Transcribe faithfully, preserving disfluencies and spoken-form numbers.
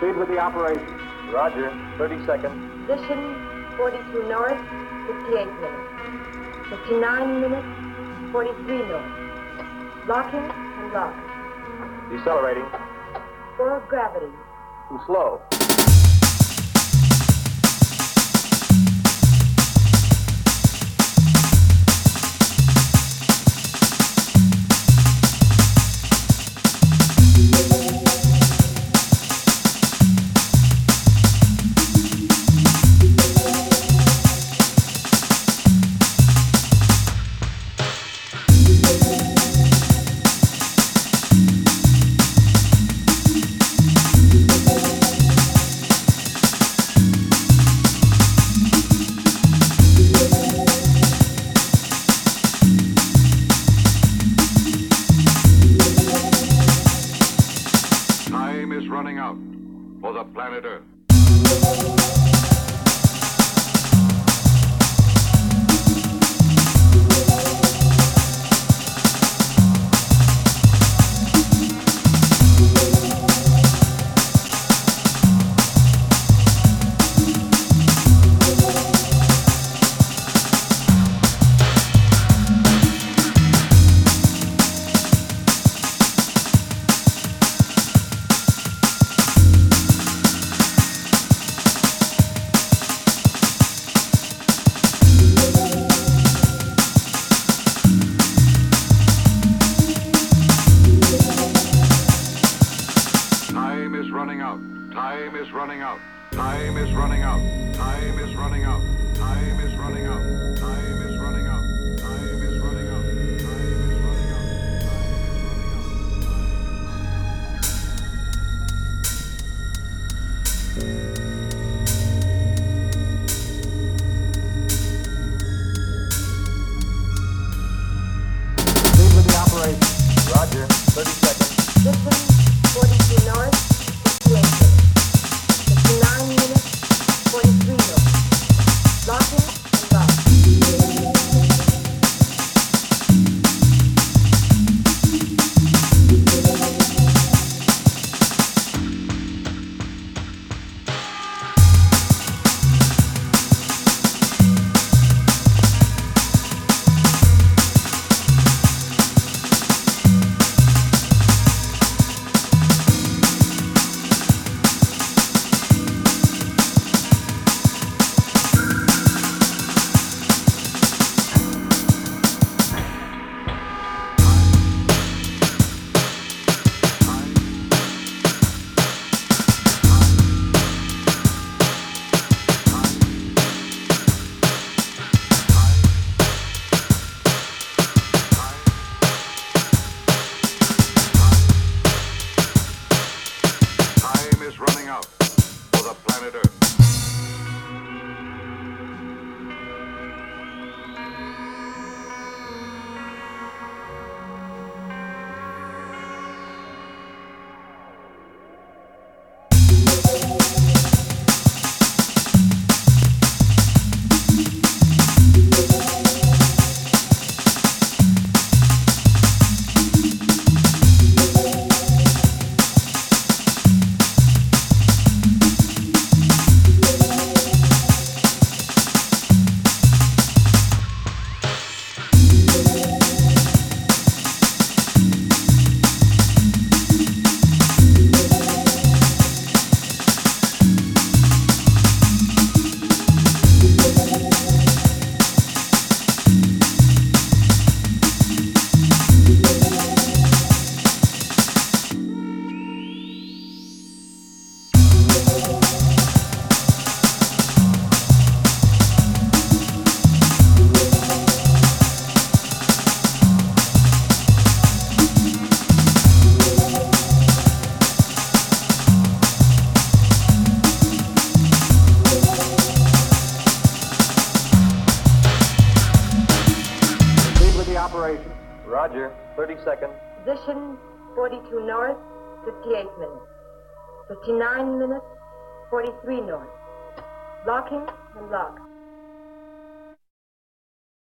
Proceed with the operation. Roger. thirty seconds. Position forty-two north, fifty-eight minutes. fifty-nine minutes, forty-three north. Locking and lock. Decelerating. Full gravity. Too slow. Time is running out for the planet Earth. Time is running out. Time is running out. Time is running out. Time is running out. Time is running out. Time is running out. Time is running out. Time is running out. Proceed with the operation. Roger. thirty seconds. Position forty-two north, fifty-eight minutes. fifty-nine minutes, forty-three north. Locking and lock. Time is running out for the planet Earth. Proceed with the operation. Roger. thirty seconds. Position forty-two north, fifty-eight minutes. fifty-nine minutes, forty-three north. Locking and lock.